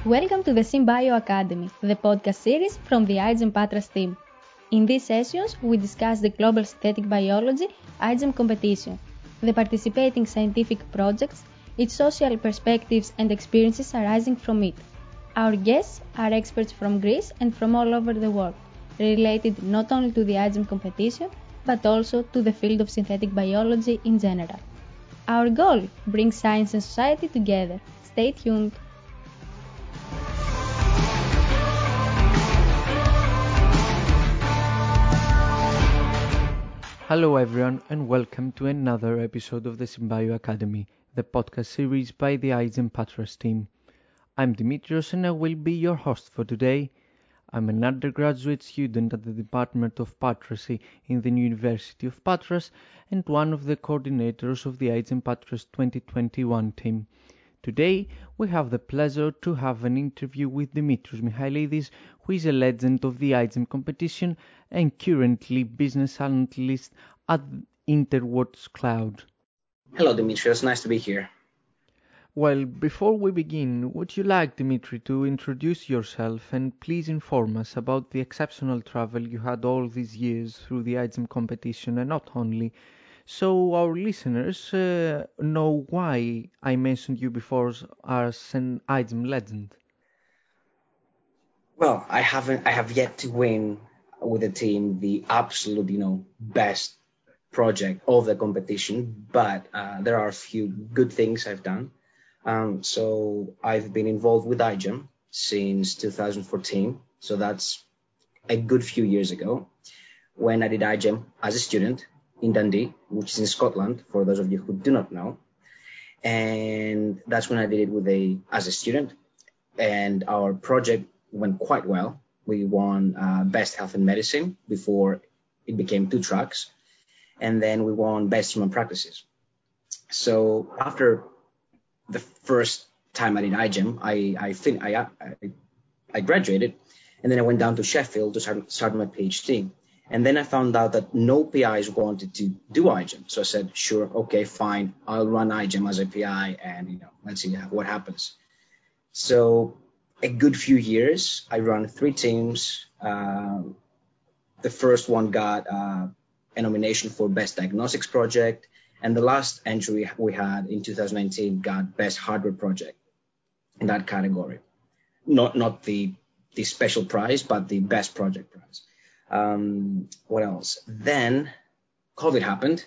Welcome to the Symbio Academy, the podcast series from the IGEM Patras team. In these sessions, we discuss the Global Synthetic Biology IGEM competition, the participating scientific projects, its social perspectives and experiences arising from it. Our guests are experts from Greece and from all over the world, related not only to the IGEM competition, but also to the field of synthetic biology in general. Our goal: bring science and society together. Stay tuned. Hello everyone and welcome to another episode of the Symbio Academy, the podcast series by the IGEM Patras team. I'm Dimitrios and I will be your host for today. I'm an undergraduate student at the Department of Patrasy in the University of Patras and one of the coordinators of the IGEM Patras 2021 team. Today, we have the pleasure to have an interview with Dimitrios Michailidis, who is a legend of the IGEM competition and currently business analyst at Interworks Cloud. Hello, Dimitrios. Nice to be here. Well, before we begin, would you like, Dimitri, to introduce yourself and please inform us about the exceptional travel you had all these years through the IGEM competition and not only, so our listeners know why I mentioned you before as an IGEM legend? Well, I have yet to win with the team the absolute, best project of the competition, but there are a few good things I've done. So I've been involved with IGEM since 2014. So that's a good few years ago when I did IGEM as a student in Dundee, which is in Scotland, for those of you who do not know. And that's when I did it as a student. And our project went quite well. We won Best Health and Medicine before it became 2 tracks. And then we won Best Human Practices. So after the first time I did IGEM, I graduated, and then I went down to Sheffield to start my PhD. And then I found out that no PIs wanted to do IGEM. So I said, sure, okay, fine, I'll run IGEM as a PI, and let's see what happens. So a good few years, I ran 3 teams. The first one got a nomination for Best Diagnostics Project, and the last entry we had in 2019 got Best Hardware Project in that category. Not the special prize, but the Best Project prize. What else? Then COVID happened.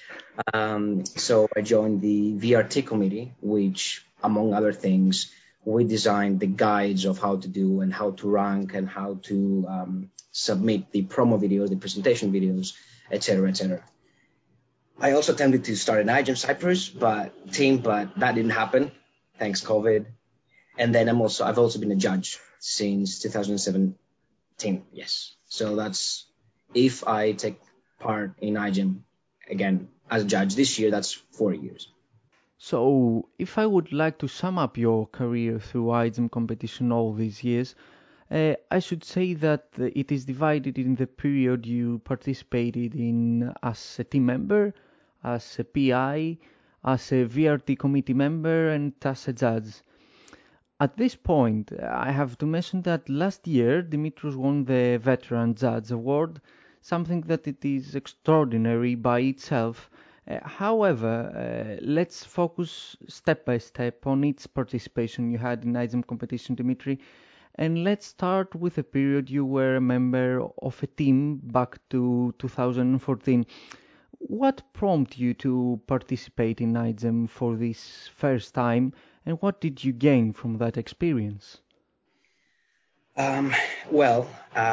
So I joined the VRT committee, which, among other things, we designed the guides of how to do and how to rank and how to submit the promo videos, the presentation videos, etc., etc. I also attempted to start an IGEM Cyprus team, but that didn't happen, thanks COVID. And then I've also been a judge since 2017. Yes, so that's, if I take part in IGEM again as a judge this year, that's 4 years. So, if I would like to sum up your career through IGEM competition all these years, I should say that it is divided in the period you participated in as a team member, as a PI, as a VRT committee member, and as a judge. At this point, I have to mention that last year Dimitrios won the Veteran Judge Award, something that it is extraordinary by itself. However, let's focus step by step on each participation you had in IGEM competition, Dimitri, and let's start with a period you were a member of a team back to 2014. What prompted you to participate in IGEM for this first time, and what did you gain from that experience? Well,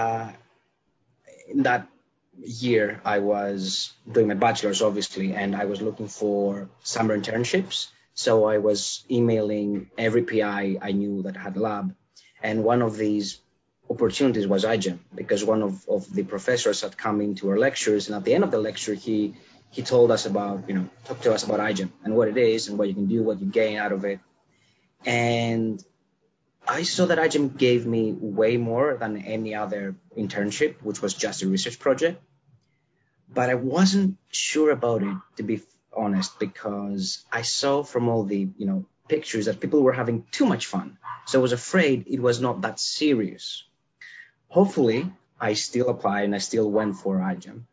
in that year, I was doing my bachelor's, obviously, and I was looking for summer internships. So I was emailing every PI I knew that had a lab. And one of these opportunities was IGEM, because one of the professors had come into our lectures. And at the end of the lecture, he told us talked to us about IGEM and what it is and what you can do, what you gain out of it. And I saw that IGEM gave me way more than any other internship, which was just a research project. But I wasn't sure about it, to be honest, because I saw from all the, pictures that people were having too much fun. So I was afraid it was not that serious. Hopefully, I still applied and I still went for iGEM.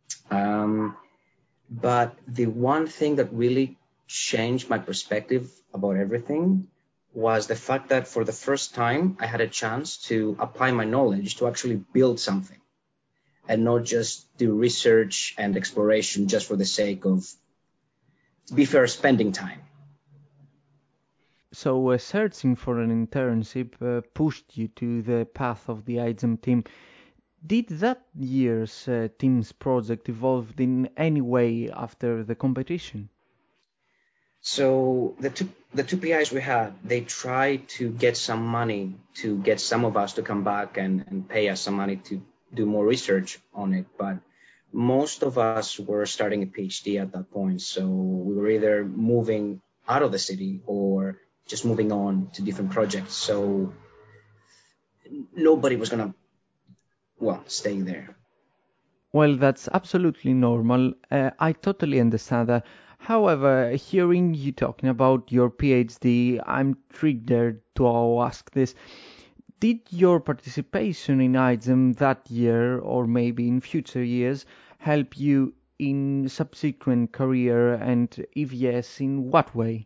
But the one thing that really changed my perspective about everything was the fact that for the first time, I had a chance to apply my knowledge to actually build something and not just do research and exploration just for the sake of, to be fair, spending time. So searching for an internship pushed you to the path of the iGEM team. Did that year's team's project evolve in any way after the competition? So the two PIs we had, they tried to get some money to get some of us to come back and pay us some money to do more research on it. But most of us were starting a PhD at that point. So we were either moving out of the city or just moving on to different projects. So nobody was going to, stay there. Well, that's absolutely normal. I totally understand that. However, hearing you talking about your PhD, I'm triggered to ask this. Did your participation in iGEM that year, or maybe in future years, help you in subsequent career, and if yes, in what way?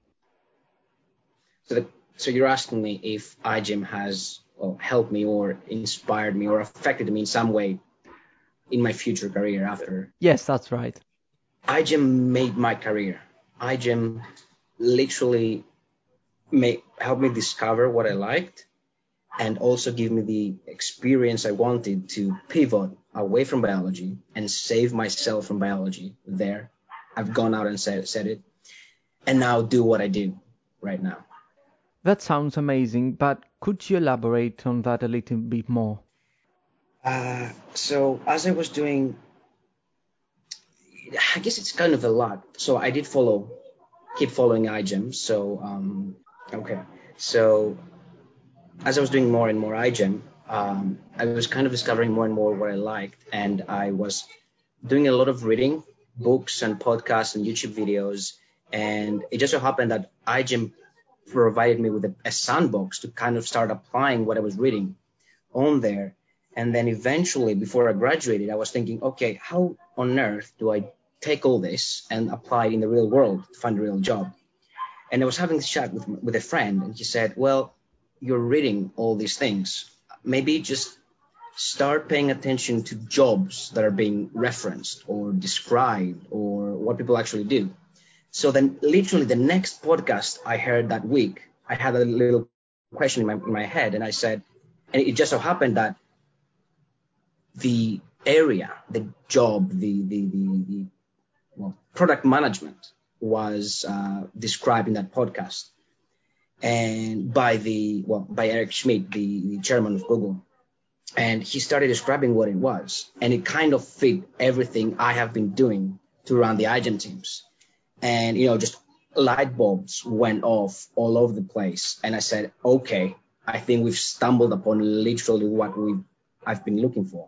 So you're asking me if iGEM has helped me or inspired me or affected me in some way in my future career after. Yes, that's right. iGEM made my career. iGEM literally helped me discover what I liked and also give me the experience I wanted to pivot away from biology and save myself from biology there. I've gone out and said it, and now do what I do right now. That sounds amazing, but could you elaborate on that a little bit more? So as I was doing, I guess it's kind of a lot. So I did keep following iGEM. Okay. So as I was doing more and more iGEM, I was kind of discovering more and more what I liked. And I was doing a lot of reading, books and podcasts and YouTube videos. And it just so happened that iGEM provided me with a sandbox to kind of start applying what I was reading on there. And then eventually, before I graduated, I was thinking, okay, how on earth do I take all this and apply it in the real world to find a real job? And I was having this chat with a friend, and he said, well, you're reading all these things. Maybe just start paying attention to jobs that are being referenced or described or what people actually do. So then literally the next podcast I heard that week, I had a little question in my head, and I said, and it just so happened that the area, the job, the product management was described in that podcast, and by Eric Schmidt, the chairman of Google, and he started describing what it was, and it kind of fit everything I have been doing to run the iGEM teams, and just light bulbs went off all over the place, and I said, okay, I think we've stumbled upon literally what I've been looking for.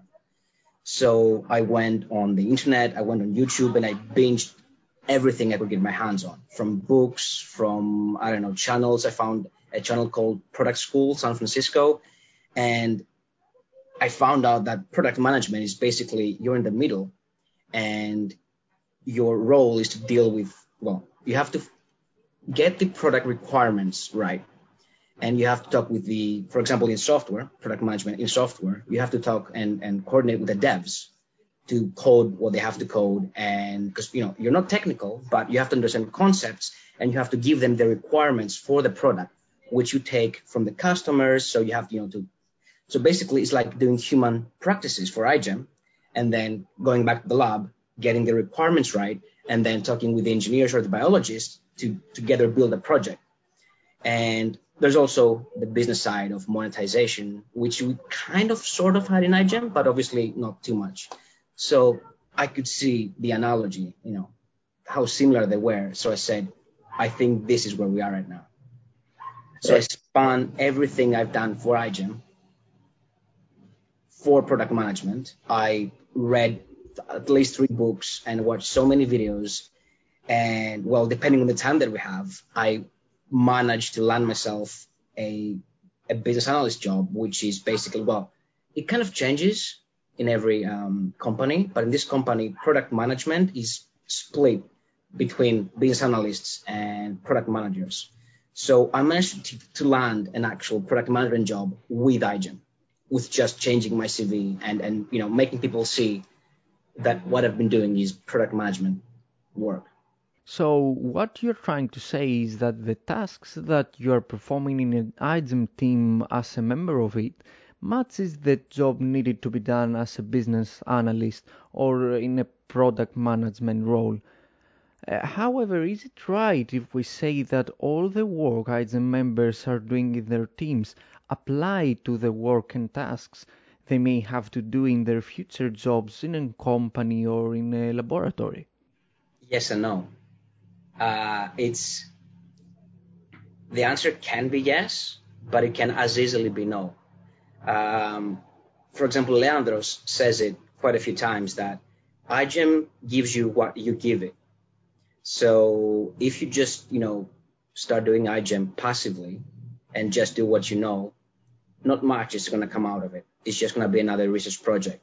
So I went on the internet, I went on YouTube, and I binged everything I could get my hands on, from books, from, channels. I found a channel called Product School San Francisco, and I found out that product management is basically you're in the middle, and your role is to deal with, you have to get the product requirements right. And you have to talk with for example, in software, product management in software, you have to talk and coordinate with the devs to code what they have to code. And because, you're not technical, but you have to understand concepts, and you have to give them the requirements for the product, which you take from the customers. So you have, so basically it's like doing human practices for iGEM, and then going back to the lab, getting the requirements right, and then talking with the engineers or the biologists to together build a project. And there's also the business side of monetization, which we kind of sort of had in iGEM, but obviously not too much. So I could see the analogy, how similar they were. So I said, I think this is where we are right now. So I span everything I've done for iGEM for product management. I read at least 3 books and watched so many videos. And depending on the time that we have, I managed to land myself a business analyst job, which is basically, well, it kind of changes in every company, but in this company, product management is split between business analysts and product managers. So I managed to land an actual product management job with iGEM, with just changing my CV and making people see that what I've been doing is product management work. So what you're trying to say is that the tasks that you are performing in an iGEM team as a member of it matches the job needed to be done as a business analyst or in a product management role. However, is it right if we say that all the work iGEM members are doing in their teams apply to the work and tasks they may have to do in their future jobs in a company or in a laboratory? Yes and no. It's the answer can be yes, but it can as easily be no. For example, Leandros says it quite a few times that iGEM gives you what you give it. So if you just, start doing iGEM passively and just do what you know, not much is going to come out of it. It's just going to be another research project.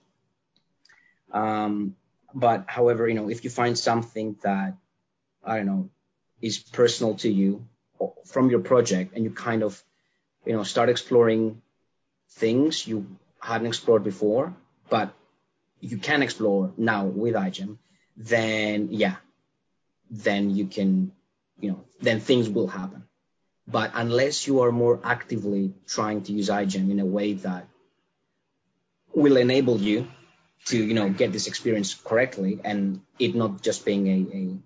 But however, if you find something that, I don't know, is personal to you from your project and you kind of, start exploring things you hadn't explored before, but you can explore now with iGEM, then you can, then things will happen. But unless you are more actively trying to use iGEM in a way that will enable you to, get this experience correctly and it not just being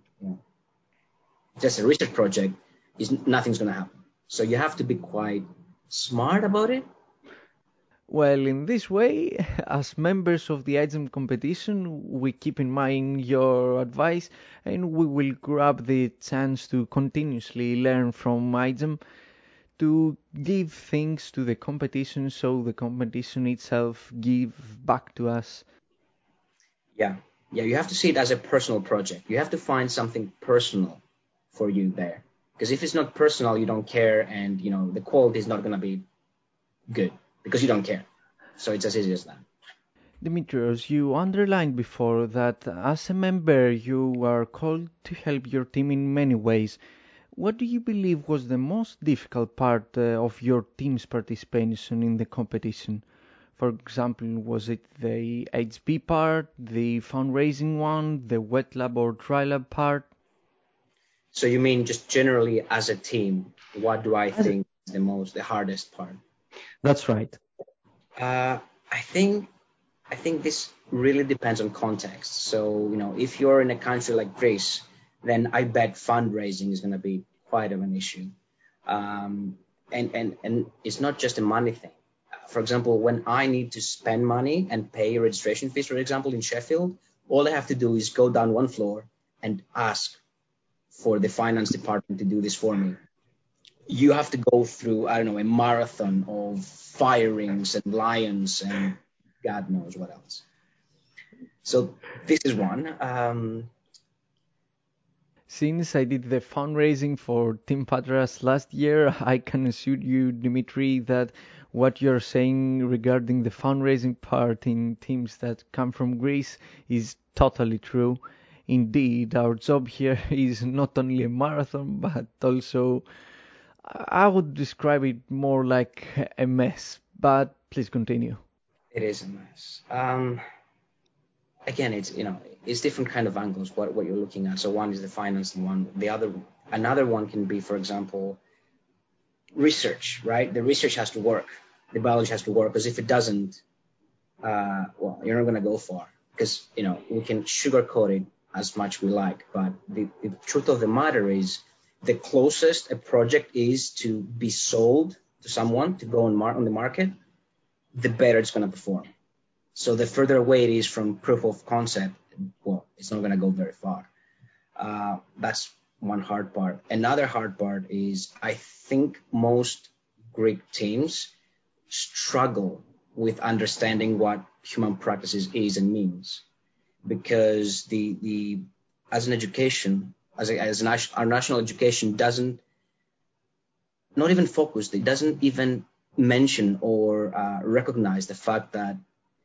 just a research project, nothing's going to happen. So you have to be quite smart about it. Well, in this way, as members of the iGEM competition, we keep in mind your advice and we will grab the chance to continuously learn from iGEM to give things to the competition so the competition itself give back to us. Yeah, you have to see it as a personal project. You have to find something personal for you there. Because if it's not personal, you don't care and, the quality is not going to be good because you don't care. So it's as easy as that. Dimitrios, you underlined before that as a member you are called to help your team in many ways. What do you believe was the most difficult part of your team's participation in the competition? For example, was it the HB part, the fundraising one, the wet lab or dry lab part? So you mean just generally as a team, what do I think is the hardest part? That's right. I think this really depends on context. So, if you're in a country like Greece, then I bet fundraising is going to be quite of an issue. And it's not just a money thing. For example, when I need to spend money and pay registration fees, for example, in Sheffield, all I have to do is go down one floor and ask for the finance department to do this for me. You have to go through, I don't know, a marathon of firings and lions and God knows what else. So this is one. Since I did the fundraising for Team Patras last year, I can assure you, Dimitri, that what you're saying regarding the fundraising part in teams that come from Greece is totally true. Indeed, our job here is not only a marathon, but also, I would describe it more like a mess. But please continue. It is a mess. Again, it's different kind of angles what you're looking at. So one is the finance one. Another one can be, for example, research, right? The research has to work. The biology has to work because if it doesn't, you're not going to go far because, we can sugarcoat it as much we like. But the truth of the matter is the closest a project is to be sold to someone to go on the market, the better it's going to perform. So the further away it is from proof of concept, it's not going to go very far. That's one hard part. Another hard part is I think most Greek teams struggle with understanding what human practices is and means, because our national education doesn't not even focused. It doesn't even mention or recognize the fact that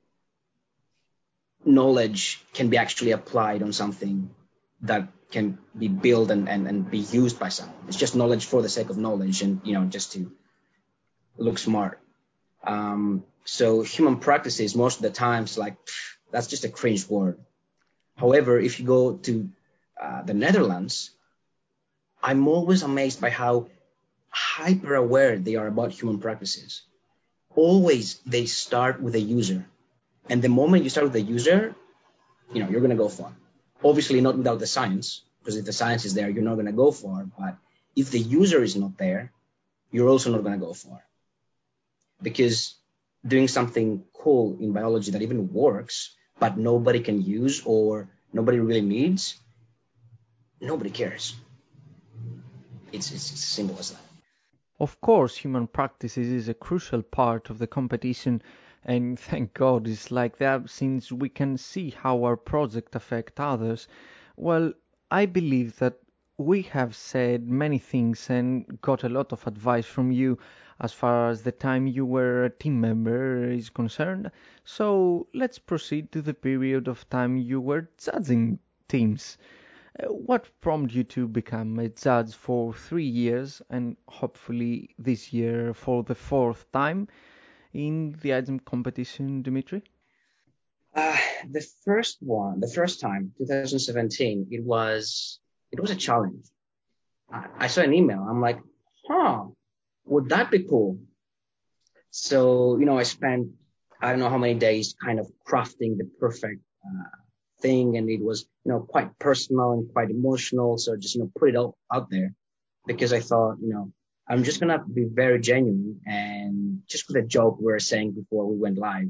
knowledge can be actually applied on something that can be built and be used by someone. It's just knowledge for the sake of knowledge and, just to look smart. So human practices, most of the times, that's just a cringe word. However, if you go to the Netherlands, I'm always amazed by how hyper aware they are about human practices. Always they start with a user. And the moment you start with the user, you're going to go far. Obviously not without the science, because if the science is there, you're not going to go far. But if the user is not there, you're also not going to go far. Because doing something cool in biology that even works, but nobody can use or nobody really needs, nobody cares. It's as simple as that. Of course, human practices is a crucial part of the competition, and thank God it's like that since we can see how our project affect others. Well, I believe that we have said many things and got a lot of advice from you as far as the time you were a team member is concerned. So let's proceed to the period of time you were judging teams. What prompted you to become a judge for 3 years and hopefully this year for the fourth time in the IGEM competition, Dimitri? The first time, 2017, it was a challenge. I saw an email. I'm like, would that be cool? So, I spent, I don't know how many days kind of crafting the perfect thing. And it was, quite personal and quite emotional. So just, put it all out there because I thought, I'm just going to be very genuine. And just with a joke we were saying before we went live,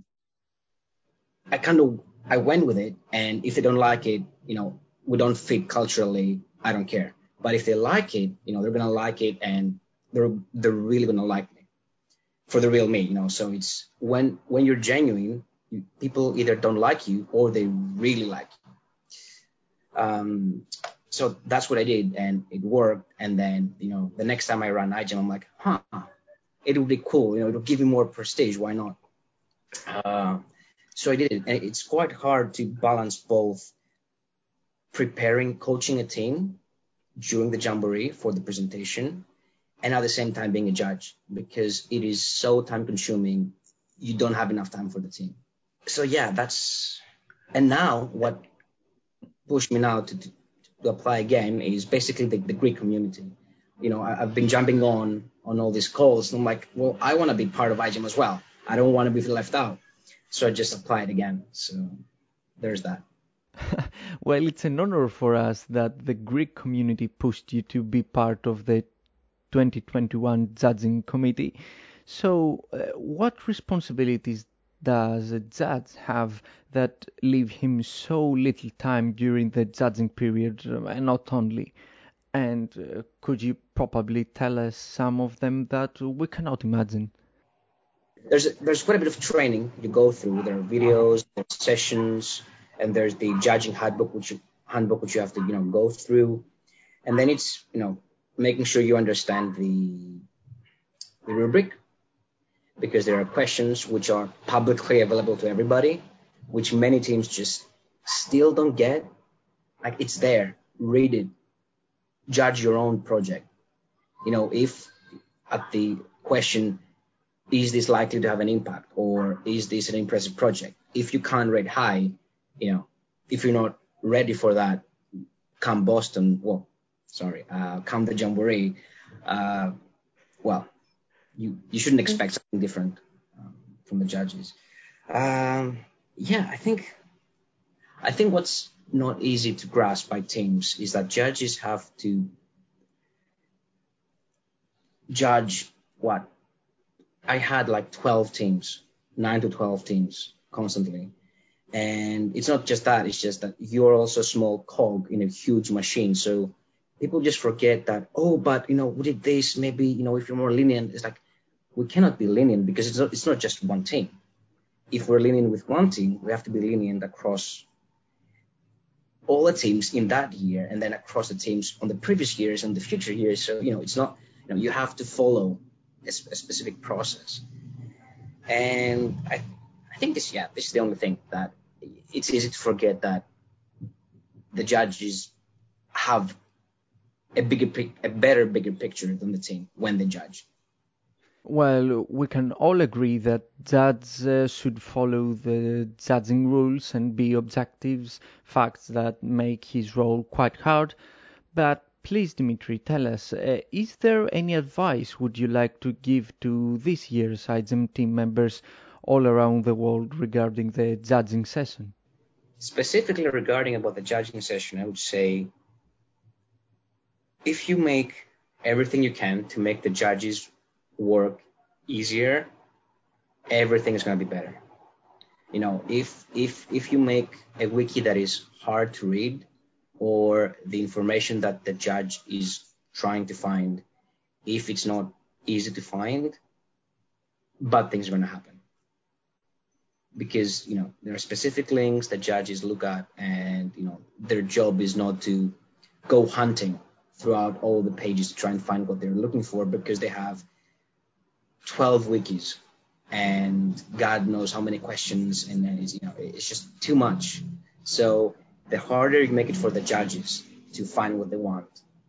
I went with it. And if they don't like it, we don't fit culturally. I don't care. But if they like it, they're going to like it and they're really going to like me for the real me, So it's when you're genuine, people either don't like you or they really like you. So that's what I did and it worked. And then, the next time I run IGEM, I'm like, it would be cool. It would give me more prestige. Why not? So I did it. And it's quite hard to balance both coaching a team during the Jamboree for the presentation and at the same time being a judge because it is so time consuming. You don't have enough time for the team. So yeah, and now what pushed me now to apply again is basically the Greek community. I've been jumping on all these calls and I'm like, well, I want to be part of IGEM as well. I don't want to be left out. So I just applied again. So there's that. Well, it's an honor for us that the Greek community pushed you to be part of the 2021 judging committee. So, what responsibilities does a judge have that leave him so little time during the judging period, and not only? And could you probably tell us some of them that we cannot imagine? There's quite a bit of training you go through. There are videos, there's sessions, and there's the judging handbook which you have to go through, and then it's making sure you understand the rubric because there are questions which are publicly available to everybody, which many teams just still don't get. Like it's there, read it, judge your own project. If at the question, is this likely to have an impact or is this an impressive project? If you can't rate high, if you're not ready for that, come the Jamboree, you shouldn't expect something different from the judges. I think what's not easy to grasp by teams is that judges have to judge what I had like 12 teams, 9 to 12 teams constantly. And it's not just that, it's just that you're also a small cog in a huge machine. So people just forget that, but, we did this, maybe, if you're more lenient, it's like, we cannot be lenient because it's not just one team. If we're lenient with one team, we have to be lenient across all the teams in that year and then across the teams on the previous years and the future years. So, it's not you have to follow a specific process. And I think this is the only thing that it's easy to forget that the judges have a bigger picture than the team when they judge. Well, we can all agree that judges should follow the judging rules and be objectives, facts that make his role quite hard. But please, Dimitri, tell us, is there any advice would you like to give to this year's IGEM team members all around the world regarding the judging session? Specifically regarding about the judging session, I would say if you make everything you can to make the judges work easier, everything is going to be better. If you make a wiki that is hard to read, or the information that the judge is trying to find, if it's not easy to find, bad things are going to happen. Because there are specific links that judges look at, and their job is not to go hunting throughout all the pages to try and find what they're looking for, because they have 12 wikis and God knows how many questions, and then it's just too much. So the harder you make it for the judges to find what they want,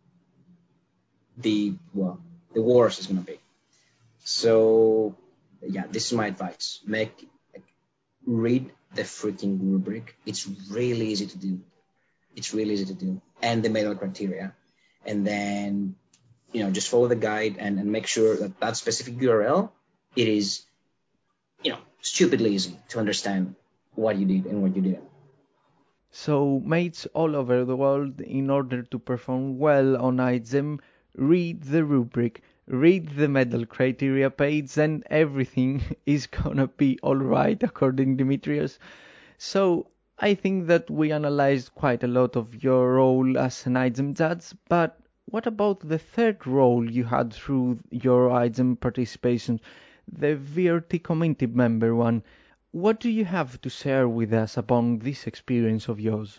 the worse it's going to be. So this is my advice: read the freaking rubric. It's really easy to do. And the medal criteria, and then just follow the guide and make sure that specific URL, it is stupidly easy to understand what you did and what you didn't. So mates all over the world, in order to perform well on IGEM, read the rubric, read the medal criteria page, and everything is gonna be alright according to Dimitrios. So I think that we analyzed quite a lot of your role as an IGEM judge, but what about the third role you had through your IGEM participation, the VRT community member one? What do you have to share with us about this experience of yours?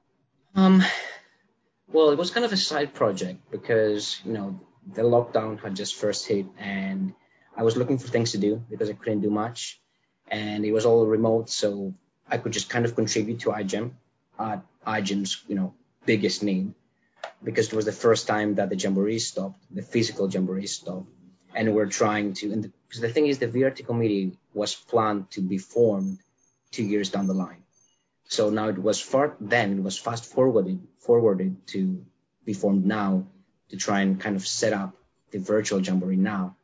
Well, it was kind of a side project because, the lockdown had just first hit, and I was looking for things to do because I couldn't do much, and it was all remote, so I could just kind of contribute to IGEM at IGEM's, biggest need, because it was the first time that the jamboree stopped, the physical jamboree stopped, and we're trying to, because the thing is, the VRT committee was planned to be formed 2 years down the line. So now it was fast forwarded to be formed now, to try and kind of set up the virtual jamboree now.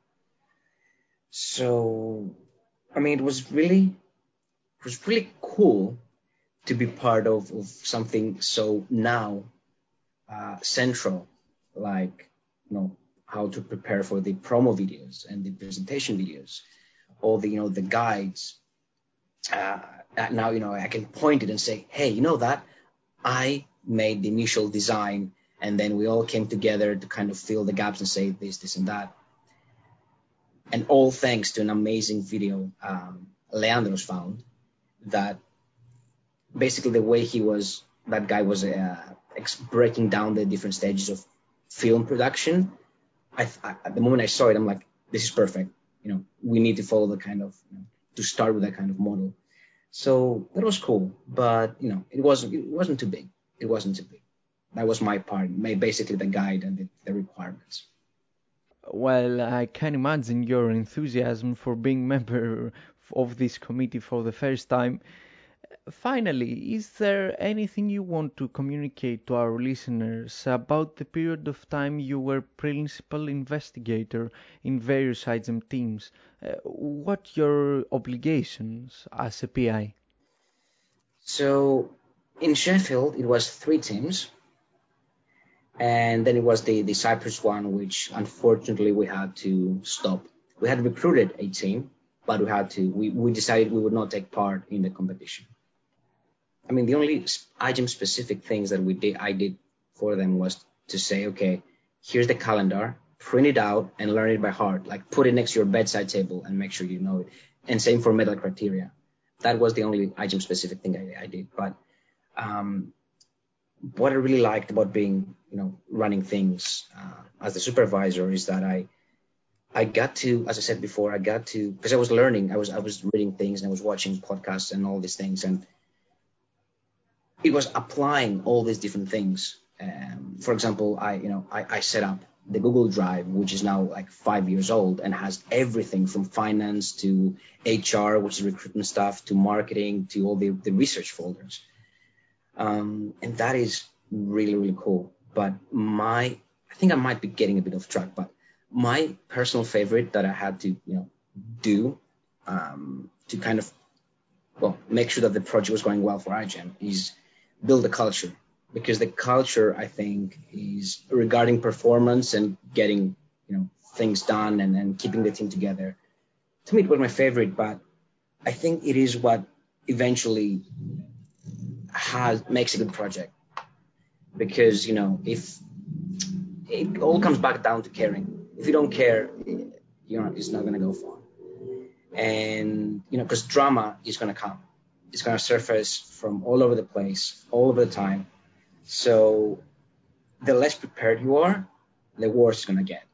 So, it was really cool to be part of something so now central, like how to prepare for the promo videos and the presentation videos, all the guides. Now I can point it and say, hey, that I made the initial design, and then we all came together to kind of fill the gaps and say this and that. And all thanks to an amazing video Leandros found, that basically the way that guy was breaking down the different stages of film production. At the moment I saw it, I'm like, this is perfect. We need to follow the kind of, to start with that kind of model. So that was cool, but it wasn't too big. It wasn't too big. That was my part, basically the guide and the requirements. Well, I can imagine your enthusiasm for being member of this committee for the first time. Finally, is there anything you want to communicate to our listeners about the period of time you were principal investigator in various IGEM teams? What your obligations as a PI? So in Sheffield, it was 3 teams. And then it was the Cyprus one, which unfortunately we had to stop. We had recruited a team, but we decided we would not take part in the competition. The only IGEM specific things that I did for them was to say, okay, here's the calendar, print it out and learn it by heart. Like, put it next to your bedside table and make sure you know it. And same for medal criteria. That was the only IGEM specific thing I did. But what I really liked about being running things as the supervisor is that I got to, as I said before, because I was learning, I was reading things and I was watching podcasts and all these things, and it was applying all these different things. For example, I set up the Google Drive, which is now like 5 years old and has everything from finance to HR, which is recruitment stuff, to marketing, to all the research folders. And that is really, really cool. But I think I might be getting a bit off track, but my personal favorite that I had to, do to kind of, make sure that the project was going well for iGEM is build a culture. Because the culture, I think, is regarding performance and getting, things done and keeping the team together. To me, it was my favorite, but I think it is what eventually makes a good project. Because, if it all comes back down to caring. If you don't care, it's not going to go far. And, because drama is going to come. It's going to surface from all over the place, all over the time. So the less prepared you are, the worse it's going to get.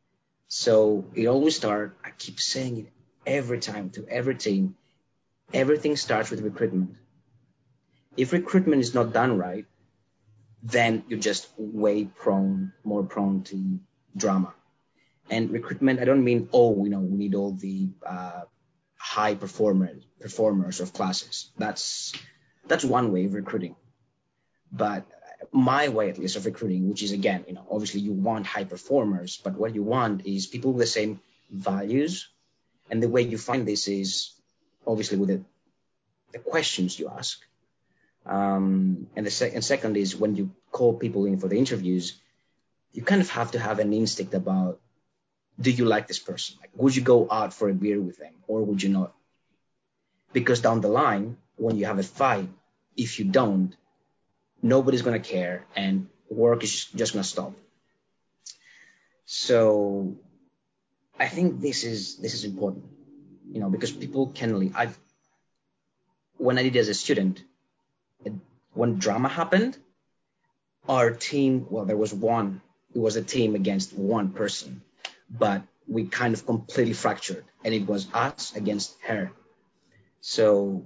So it always starts, I keep saying it every time to every team, everything starts with recruitment. If recruitment is not done right, then you're just more prone to drama. And recruitment, I don't mean, we need all the high performers of classes. That's one way of recruiting. But my way, at least, of recruiting, which is, again, obviously you want high performers, but what you want is people with the same values. And the way you find this is obviously with the questions you ask. And second is when you call people in for the interviews, you kind of have to have an instinct about, do you like this person? Like, would you go out for a beer with them or would you not? Because down the line, when you have a fight, if you don't, nobody's going to care and work is just going to stop. So I think this is important, because people can leave. When I did as a student, when drama happened, our team, there was it was a team against one person, but we kind of completely fractured and it was us against her. So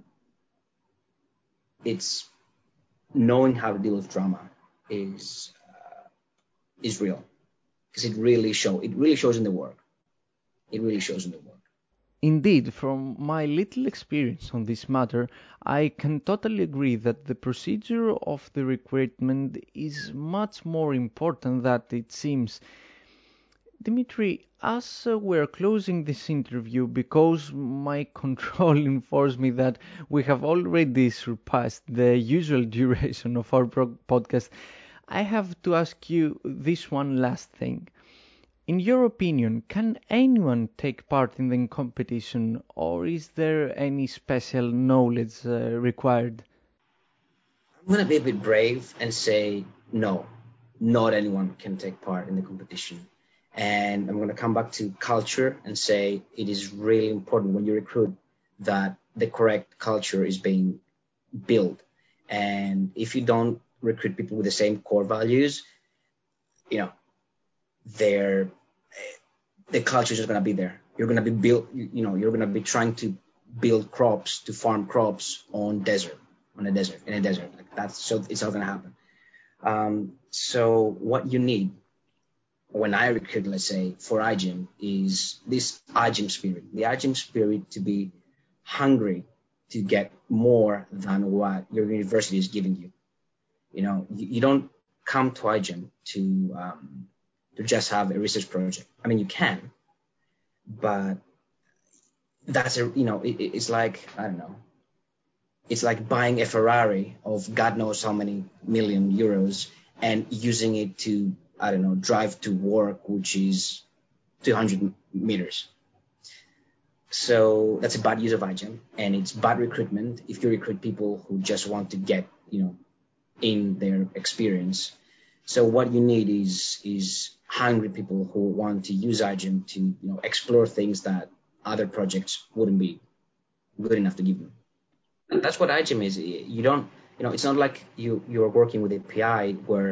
it's knowing how to deal with drama is real, because it really shows in the work. It really shows in the work. Indeed, from my little experience on this matter, I can totally agree that the procedure of the recruitment is much more important than it seems. Dimitri, as we're closing this interview, because my control informs me that we have already surpassed the usual duration of our podcast, I have to ask you this one last thing. In your opinion, can anyone take part in the competition, or is there any special knowledge required? I'm going to be a bit brave and say no, not anyone can take part in the competition. And I'm going to come back to culture and say it is really important when you recruit that the correct culture is being built. And if you don't recruit people with the same core values, the culture is just going to be there. You're going to be you're going to be trying to build crops, to farm crops in a desert. Like that's, so it's not going to happen. So what you need when I recruit, let's say, for iGEM is this iGEM spirit, the iGEM spirit to be hungry to get more than what your university is giving you. You don't come to iGEM to just have a research project. I mean, you can, but that's it's like, I don't know. It's like buying a Ferrari of God knows how many million euros and using it to, I don't know, drive to work, which is 200 meters. So that's a bad use of iGEM, and it's bad recruitment if you recruit people who just want to get, in their experience. So what you need is hungry people who want to use iGEM to, explore things that other projects wouldn't be good enough to give them. And that's what iGEM is. You don't, it's not like you're working with API where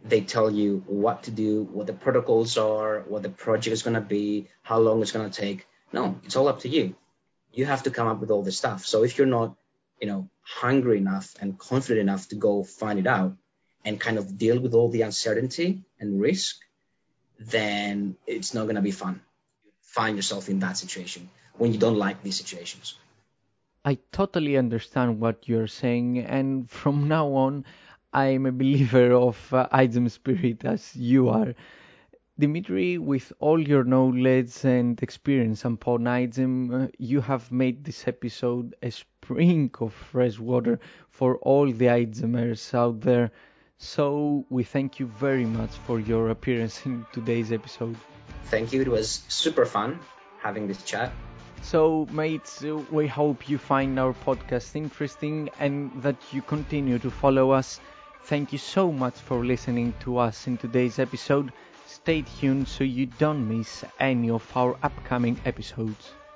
they tell you what to do, what the protocols are, what the project is going to be, how long it's going to take. No, it's all up to you. You have to come up with all this stuff. So if you're not, hungry enough and confident enough to go find it out and kind of deal with all the uncertainty and risk, then it's not going to be fun. You find yourself in that situation when you don't like these situations. I totally understand what you're saying, and from now on, I'm a believer of Item Spirit as you are. Dimitri, with all your knowledge and experience upon Item, you have made this episode a spring of fresh water for all the Itemers out there. So we thank you very much for your appearance in today's episode. Thank you. It was super fun having this chat. So, mates, we hope you find our podcast interesting and that you continue to follow us. Thank you so much for listening to us in today's episode. Stay tuned so you don't miss any of our upcoming episodes.